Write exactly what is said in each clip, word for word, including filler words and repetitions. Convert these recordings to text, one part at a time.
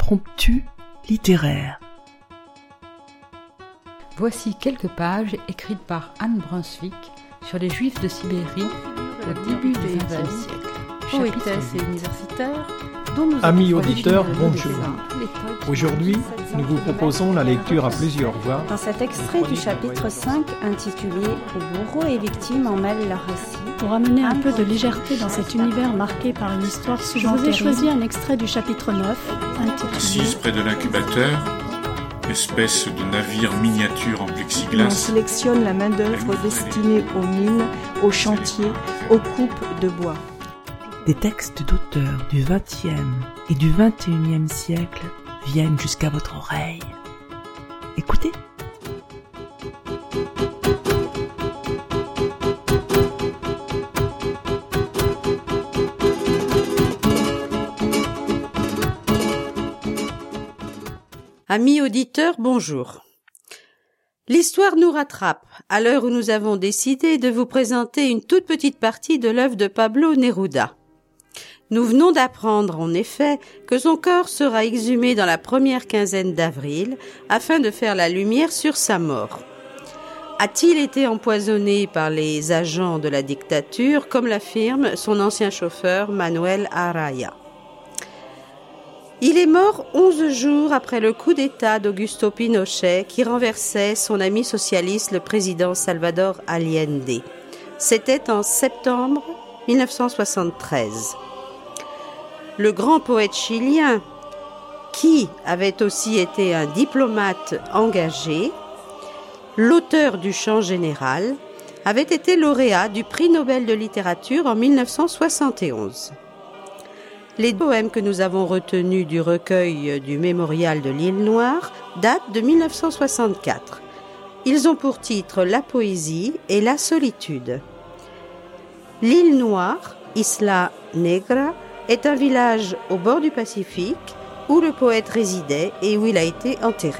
impromptu littéraire. Voici quelques pages écrites par Anne Brunswick sur les Juifs de Sibérie au début du vingtième siècle. Poétesse et universitaire, dont nous Amis avons auditeurs, choisi bonjour. les méthodes Aujourd'hui, nous vous proposons la lecture à plusieurs voix. Dans cet extrait du chapitre cinq intitulé « Où bourreaux et victimes en mêlent leur récit », pour amener un peu de légèreté dans cet univers marqué par une histoire souvent terrible, je vous ai choisi un extrait du chapitre neuf intitulé Assise près de l'incubateur, espèce de navire miniature en plexiglas. On sélectionne la main-d'œuvre destinée aux mines, aux chantiers, aux coupes de bois. Des textes d'auteurs du vingtième et du vingt et unième siècle viennent jusqu'à votre oreille. Écoutez. Amis auditeurs, bonjour. L'histoire nous rattrape, à l'heure où nous avons décidé de vous présenter une toute petite partie de l'œuvre de Pablo Neruda. Nous venons d'apprendre, en effet, que son corps sera exhumé dans la première quinzaine d'avril, afin de faire la lumière sur sa mort. A-t-il été empoisonné par les agents de la dictature, comme l'affirme son ancien chauffeur Manuel Araya? Il est mort onze jours après le coup d'État d'Augusto Pinochet qui renversait son ami socialiste, le président Salvador Allende. C'était en septembre mille neuf cent soixante-treize. Le grand poète chilien, qui avait aussi été un diplomate engagé, l'auteur du Chant général, avait été lauréat du prix Nobel de littérature en mille neuf cent soixante et onze. Les poèmes que nous avons retenus du recueil du Mémorial de l'Île Noire datent de mille neuf cent soixante-quatre. Ils ont pour titre La poésie et la solitude. L'Île Noire, Isla Negra, est un village au bord du Pacifique où le poète résidait et où il a été enterré.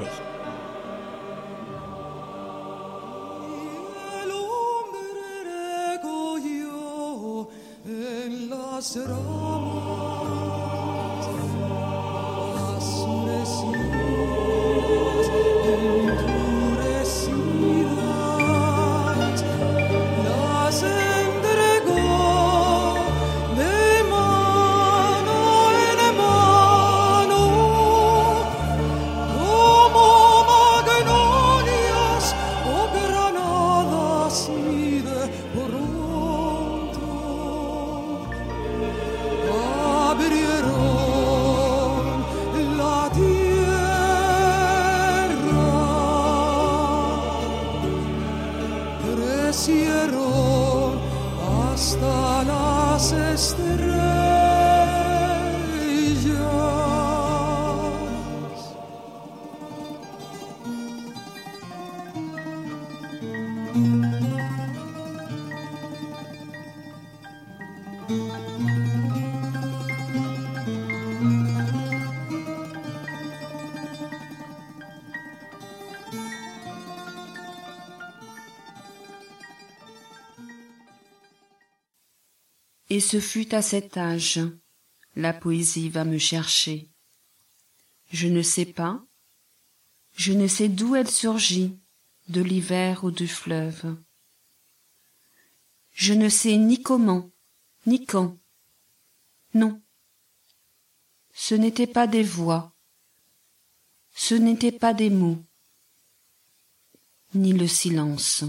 Hasta las estrellas. Et ce fut à cet âge, la poésie va me chercher. Je ne sais pas, je ne sais d'où elle surgit, de l'hiver ou du fleuve. Je ne sais ni comment, ni quand. Non, ce n'étaient pas des voix, ce n'étaient pas des mots, ni le silence.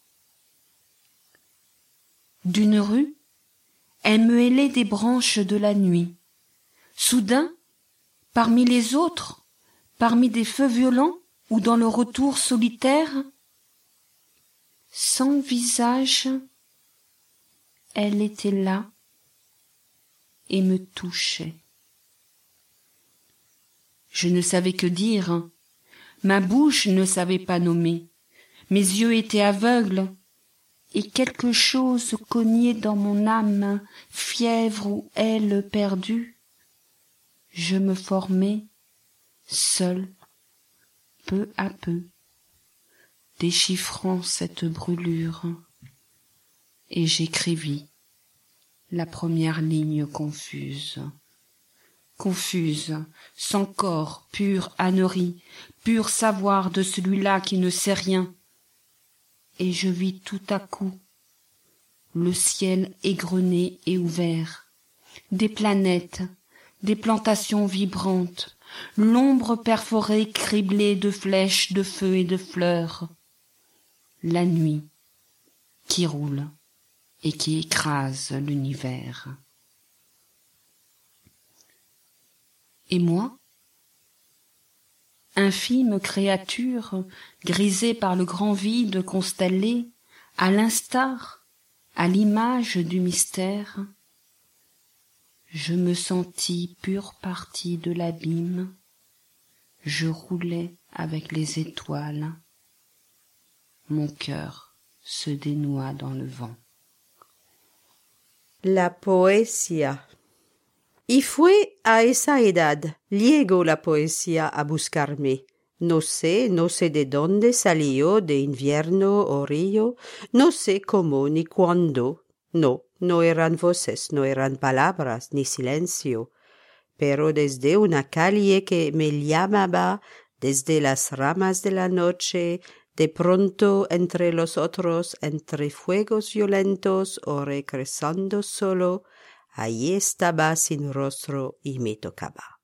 D'une rue, elle me hélait des branches de la nuit. Soudain, parmi les autres, parmi des feux violents ou dans le retour solitaire, sans visage, elle était là et me touchait. Je ne savais que dire, ma bouche ne savait pas nommer, mes yeux étaient aveugles, et quelque chose cognait dans mon âme, fièvre ou aile perdue. Je me formais, seul, peu à peu, déchiffrant cette brûlure, et j'écrivis la première ligne confuse. confuse, sans corps, pure ânerie, pur savoir de celui-là qui ne sait rien. Et je vis tout à coup le ciel égrené et ouvert, des planètes, des plantations vibrantes, l'ombre perforée criblée de flèches de feu et de fleurs, la nuit qui roule et qui écrase l'univers. Et moi, infime créature grisée par le grand vide constellé, à l'instar, à l'image du mystère, je me sentis pure partie de l'abîme, je roulais avec les étoiles, mon cœur se dénoua dans le vent. La poesía. Y fue a esa edad, llegó la poesía a buscarme. No sé, no sé de dónde salió, de invierno o río, no sé cómo ni cuándo. No, no eran voces, no eran palabras, ni silencio. Pero desde una calle que me llamaba, desde las ramas de la noche, de pronto entre los otros, entre fuegos violentos o regresando solo, allí estaba sin rostro y me tocaba.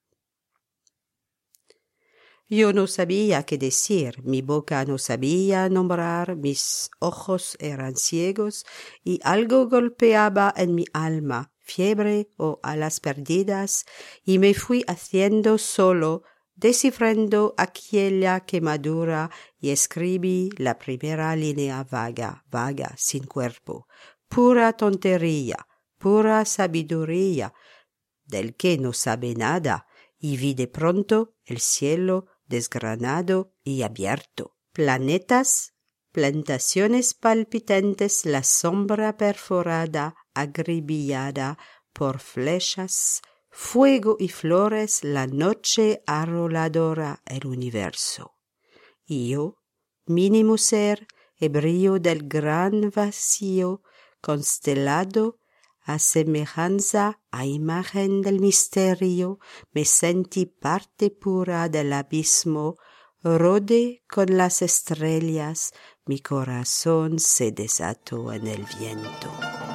Yo no sabía qué decir, mi boca no sabía nombrar, mis ojos eran ciegos y algo golpeaba en mi alma, fiebre o alas perdidas, y me fui haciendo solo, descifrando aquella quemadura y escribí la primera línea vaga, vaga, sin cuerpo, pura tontería, pura sabiduría, del que no sabe nada, y vi de pronto el cielo desgranado y abierto, planetas, plantaciones palpitantes, la sombra perforada, agribillada por flechas, fuego y flores, la noche arroladora, el universo. Y yo, mínimo ser, hebrío del gran vacío, constelado, a semejanza, a imagen del misterio, me sentí parte pura del abismo, rodé con las estrellas, mi corazón se desató en el viento.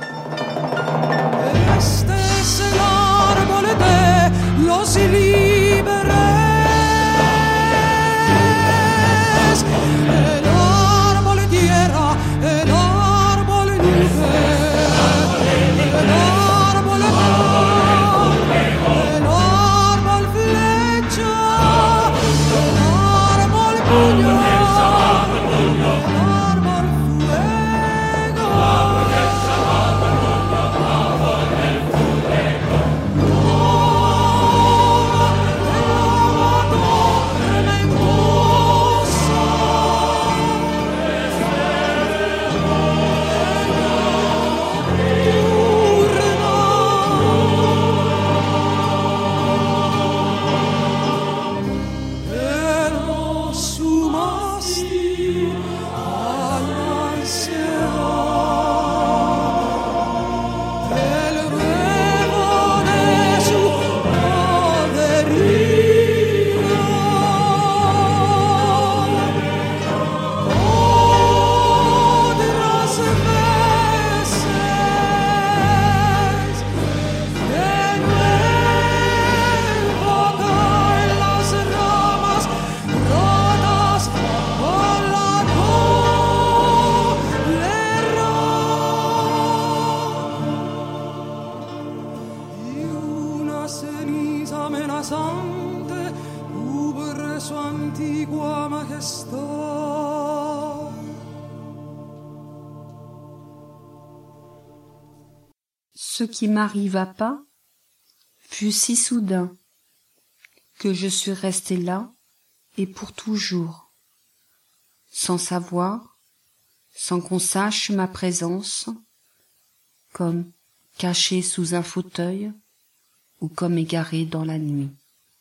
Este es el árbol de los libres, el árbol tierra, el árbol nieve. Ce qui m'arriva pas fut si soudain que je suis restée là et pour toujours, sans savoir, sans qu'on sache ma présence, comme cachée sous un fauteuil ou comme égarée dans la nuit.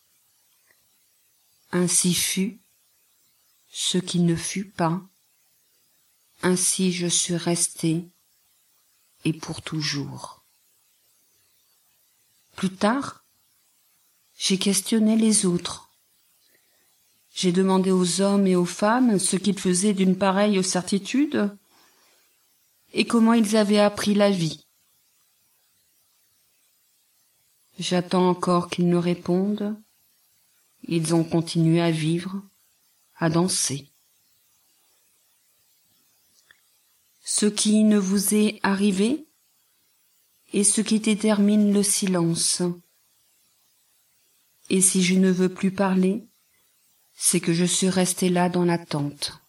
Ainsi fut ce qui ne fut pas, ainsi je suis restée et pour toujours. Plus tard, J'ai questionné les autres. J'ai demandé aux hommes et aux femmes ce qu'ils faisaient d'une pareille certitude et comment ils avaient appris la vie. J'attends encore qu'ils me répondent. Ils ont continué à vivre, à danser. Ce qui ne vous est arrivé est ce qui détermine le silence. Et si je ne veux plus parler, c'est que je suis resté là dans l'attente.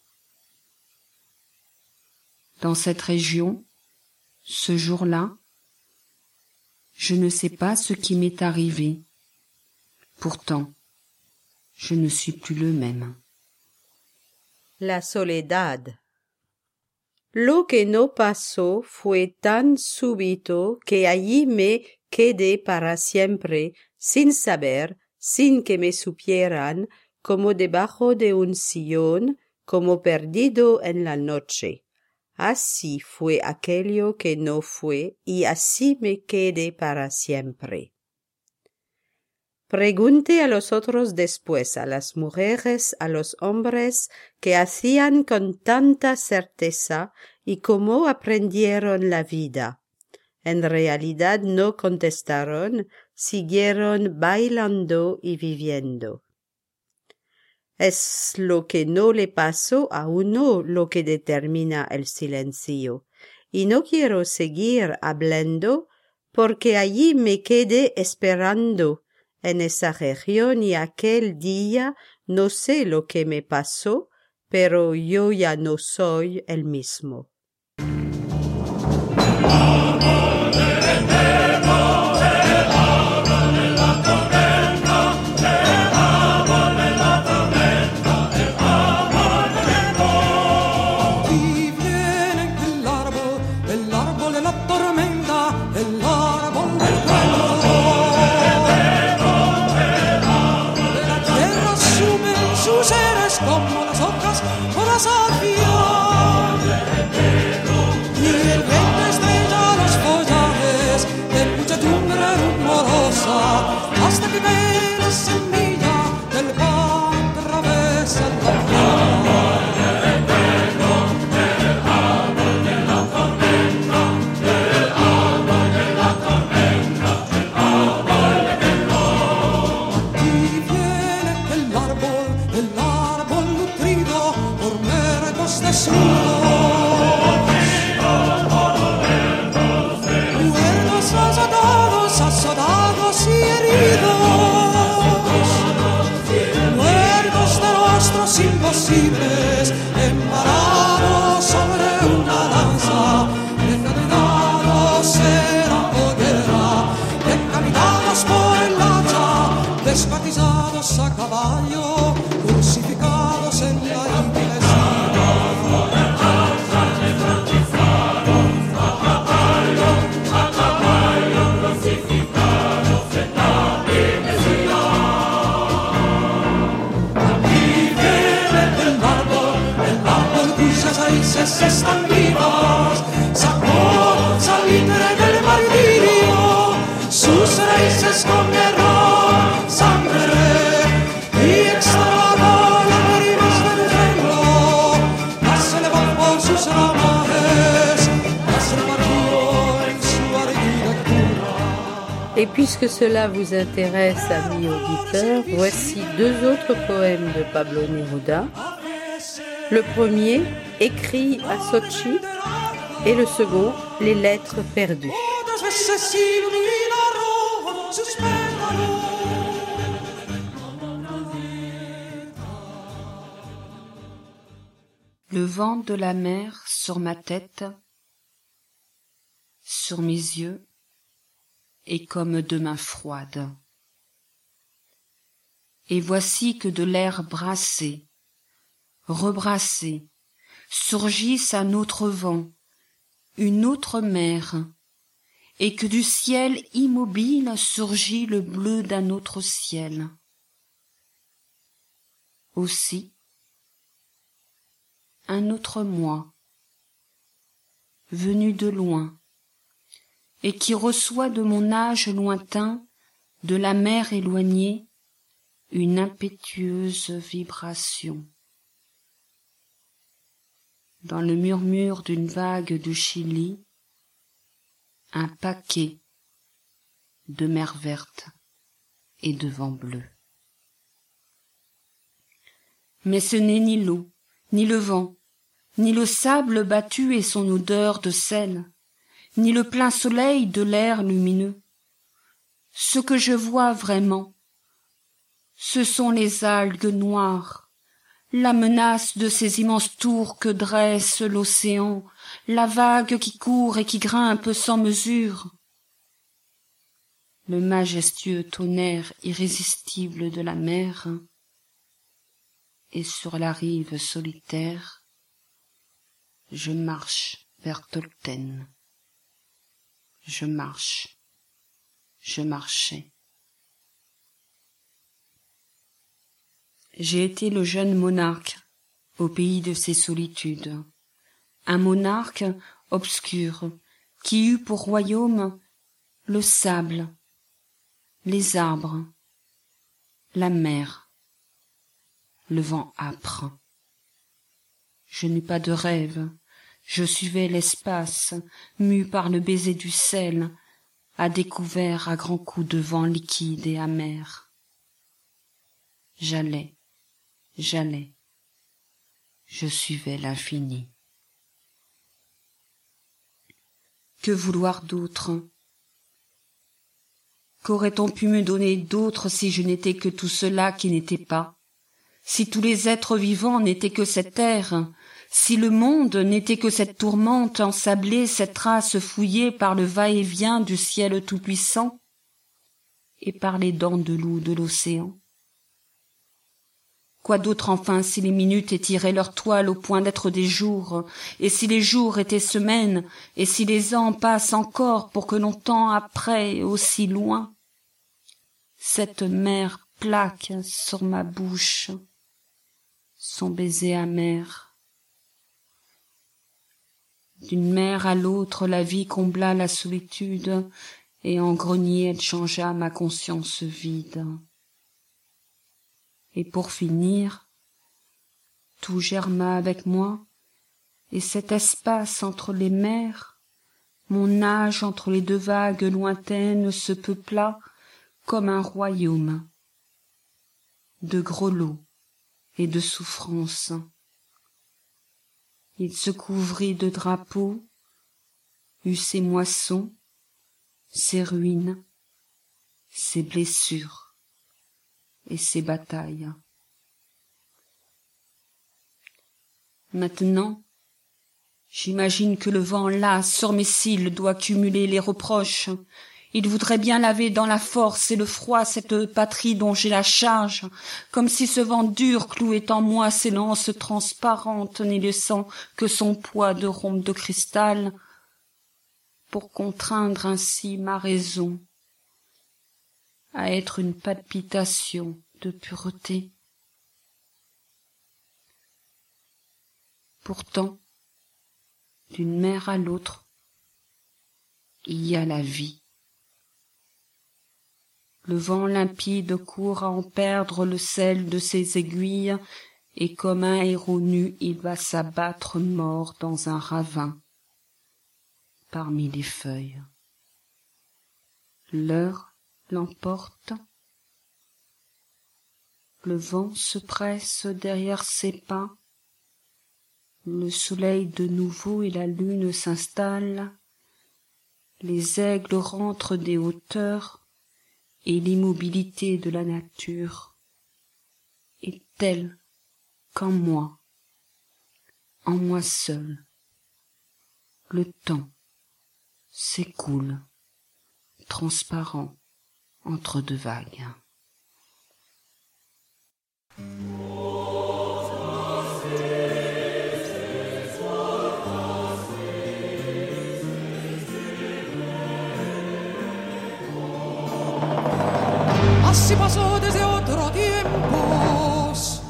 Dans cette région, ce jour-là, je ne sais pas ce qui m'est arrivé. Pourtant, je ne suis plus le même. La soledad. Lo que no pasó fue tan súbito que allí me quedé para siempre, sin saber, sin que me supieran, como debajo de un sillón, como perdido en la noche. Así fue aquello que no fue, y así me quedé para siempre. Pregunté a los otros después, a las mujeres, a los hombres, que hacían con tanta certeza y cómo aprendieron la vida. En realidad no contestaron, siguieron bailando y viviendo. Es lo que no le pasó a uno lo que determina el silencio, y no quiero seguir hablando porque allí me quedé esperando. En esa región y aquel día no sé lo que me pasó, pero yo ya no soy el mismo. Como las hojas por la salvia, y el viento estrella los follajes de muchedumbre rumorosa, hasta que ve la semilla del pan que atravesa la playa. Muertos, azotados, azotados y heridos, muertos de rostros imposibles, embarados sobre una lanza, encadenados en la hoguera, decapitados por el hacha, descuartizados a caballo, crucificados en la iglesia. Están vivas, sacó salitre del martirio, sus raíces con error, sangre y exhaló lágrimas del reino, las elevó por sus ramas, las repartió en su arquitectura. Et puisque cela vous intéresse, amis auditeurs, voici deux autres poèmes de Pablo Neruda. Le premier, écrit à Sochi, et le second, Les lettres perdues. Le vent de la mer sur ma tête, sur mes yeux, est comme de mains froides. Et voici que de l'air brassé, rebrassé, surgisse un autre vent, une autre mer, et que du ciel immobile surgit le bleu d'un autre ciel. Aussi, un autre moi, venu de loin, et qui reçoit de mon âge lointain de la mer éloignée, une impétueuse vibration. Dans le murmure d'une vague du Chili, un paquet de mer verte et de vent bleu. Mais ce n'est ni l'eau, ni le vent, ni le sable battu et son odeur de sel, ni le plein soleil de l'air lumineux. Ce que je vois vraiment, ce sont les algues noires, la menace de ces immenses tours que dresse l'océan, la vague qui court et qui grimpe sans mesure, le majestueux tonnerre irrésistible de la mer, et sur la rive solitaire, je marche vers Tolten. Je marche, je marchais. J'ai été le jeune monarque au pays de ces solitudes, un monarque obscur qui eut pour royaume le sable, les arbres, la mer, le vent âpre. Je n'eus pas de rêve, je suivais l'espace, mu par le baiser du sel, à découvert à grands coups de vent liquide et amer. J'allais, j'allais, je suivais l'infini. Que vouloir d'autre? Qu'aurait-on pu me donner d'autre si je n'étais que tout cela qui n'était pas? Si tous les êtres vivants n'étaient que cette terre, si le monde n'était que cette tourmente ensablée, cette trace fouillée par le va-et-vient du ciel tout-puissant et par les dents de loup de l'océan? Quoi d'autre enfin si les minutes étiraient leur toile au point d'être des jours, et si les jours étaient semaines, et si les ans passent encore pour que longtemps après, aussi loin, cette mer plaque sur ma bouche son baiser amer. D'une mer à l'autre, la vie combla la solitude, et en grenier elle changea ma conscience vide. Et pour finir, tout germa avec moi, et cet espace entre les mers, mon âge entre les deux vagues lointaines se peupla comme un royaume de grelots et de souffrances. Il se couvrit de drapeaux, eut ses moissons, ses ruines, ses blessures et ses batailles. Maintenant, j'imagine que le vent là, sur mes cils, doit cumuler les reproches. Il voudrait bien laver dans la force et le froid cette patrie dont j'ai la charge, comme si ce vent dur clouait en moi ses lances transparentes, n'y laissant que son poids de rhombe de cristal, pour contraindre ainsi ma raison à être une palpitation de pureté. Pourtant, d'une mer à l'autre, il y a la vie. Le vent limpide court à en perdre le sel de ses aiguilles, et comme un héros nu, il va s'abattre mort dans un ravin, parmi les feuilles. L'heure l'emporte, le vent se presse derrière ses pas, le soleil de nouveau et la lune s'installent, les aigles rentrent des hauteurs, et l'immobilité de la nature est telle qu'en moi, en moi seul, le temps s'écoule, transparent entre deux vagues. Así pasó desde otro tiempos.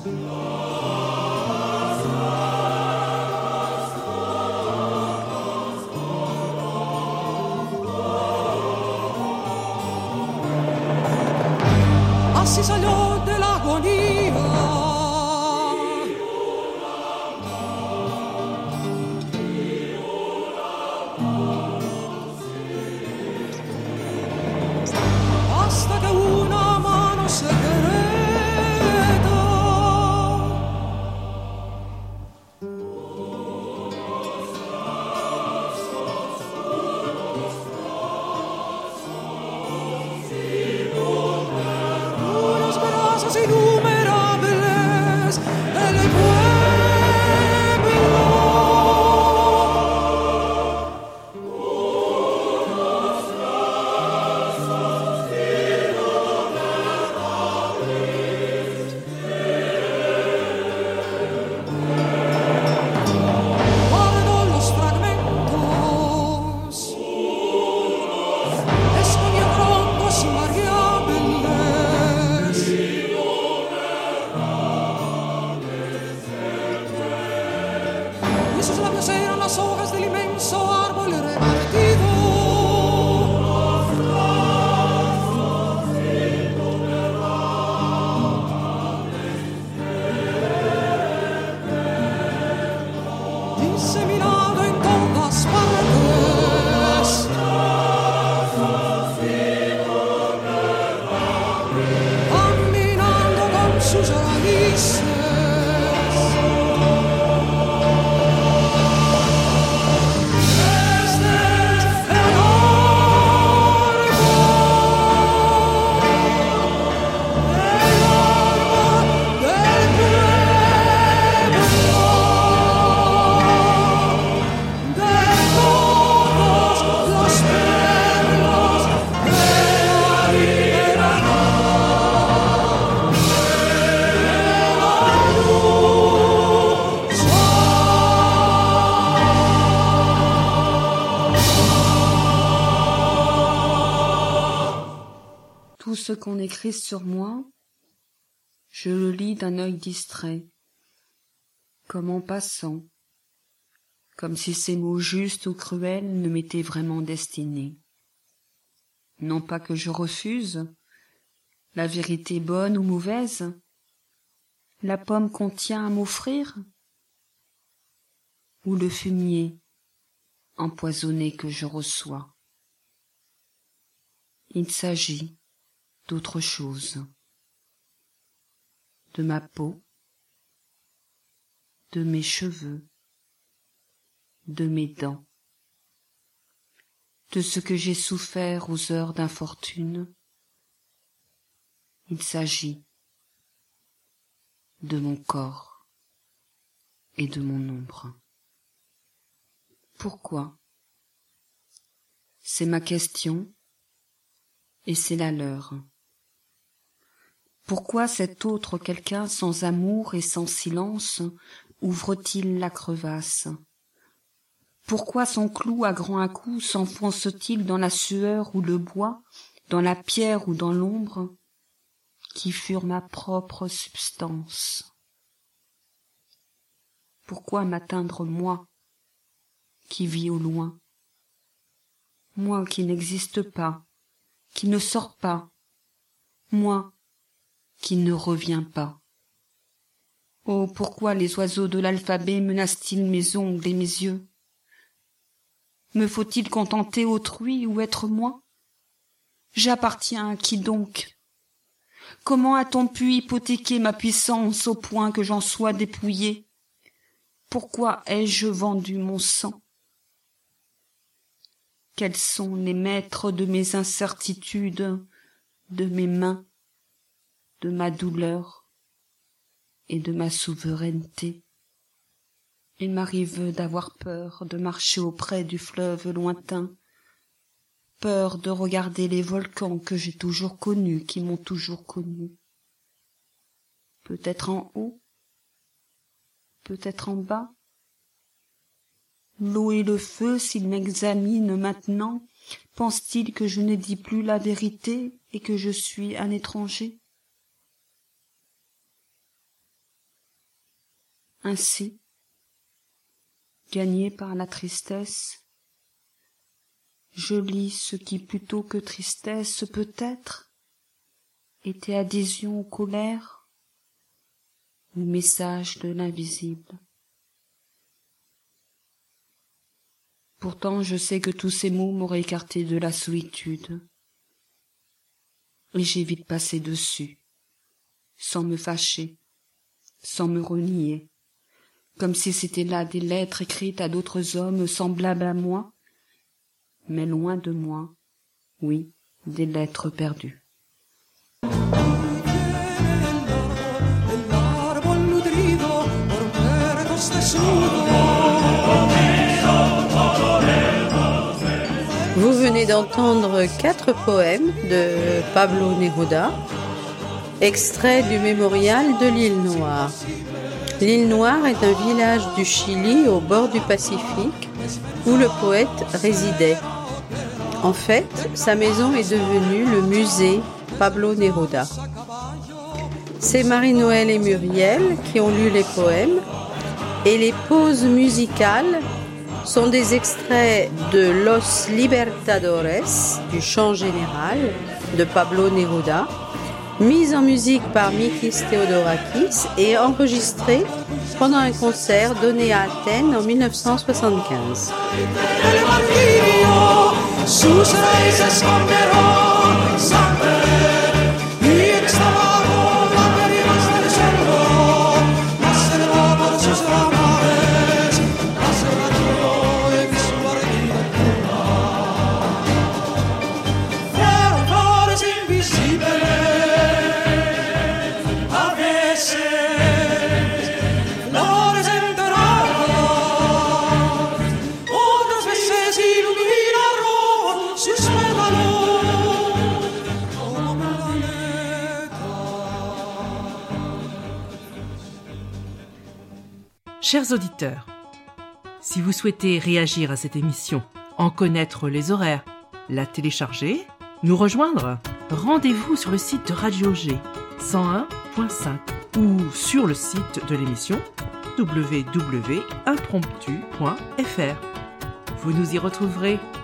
ce qu'on écrit sur moi, je le lis d'un œil distrait, comme en passant, comme si ces mots justes ou cruels ne m'étaient vraiment destinés. Non pas que je refuse la vérité bonne ou mauvaise, la pomme qu'on tient à m'offrir, ou le fumier empoisonné que je reçois. Il s'agit d'autre chose, de ma peau, de mes cheveux, de mes dents, de ce que j'ai souffert aux heures d'infortune. Il s'agit de mon corps et de mon ombre. Pourquoi? C'est ma question et c'est la leur. Pourquoi cet autre quelqu'un sans amour et sans silence ouvre-t-il la crevasse? Pourquoi son clou à grands à-coups s'enfonce-t-il dans la sueur ou le bois, dans la pierre ou dans l'ombre, qui furent ma propre substance? Pourquoi m'atteindre moi, qui vis au loin, moi qui n'existe pas, qui ne sort pas, moi qui ne reviens pas? Oh, pourquoi les oiseaux de l'alphabet menacent-ils mes ongles et mes yeux? Me faut-il contenter autrui ou être moi? J'appartiens à qui donc? Comment a-t-on pu hypothéquer ma puissance au point que j'en sois dépouillé? Pourquoi ai-je vendu mon sang? Quels sont les maîtres de mes incertitudes, de mes mains, de ma douleur et de ma souveraineté? Il m'arrive d'avoir peur de marcher auprès du fleuve lointain, peur de regarder les volcans que j'ai toujours connus, qui m'ont toujours connu. Peut-être en haut, peut-être en bas. L'eau et le feu, s'ils m'examinent maintenant, pensent-ils que je ne dis plus la vérité et que je suis un étranger? Ainsi, gagné par la tristesse, je lis ce qui, plutôt que tristesse, peut-être, était adhésion aux colères ou message de l'invisible. Pourtant, je sais que tous ces mots m'auraient écarté de la solitude, et j'ai vite passé dessus, sans me fâcher, sans me renier, comme si c'étaient là des lettres écrites à d'autres hommes semblables à moi, mais loin de moi, oui, des lettres perdues. Vous venez d'entendre quatre poèmes de Pablo Neruda, extraits du mémorial de l'île Noire. L'île Noire est un village du Chili au bord du Pacifique où le poète résidait. En fait, sa maison est devenue le musée Pablo Neruda. C'est Marie-Noël et Muriel qui ont lu les poèmes et les pauses musicales sont des extraits de Los Libertadores, du chant général de Pablo Neruda, mis en musique par Mikis Theodorakis et enregistré pendant un concert donné à Athènes en mille neuf cent soixante-quinze. Chers auditeurs, si vous souhaitez réagir à cette émission, en connaître les horaires, la télécharger, nous rejoindre, rendez-vous sur le site de Radio G cent un point cinq ou sur le site de l'émission w w w point impromptu point f r. Vous nous y retrouverez.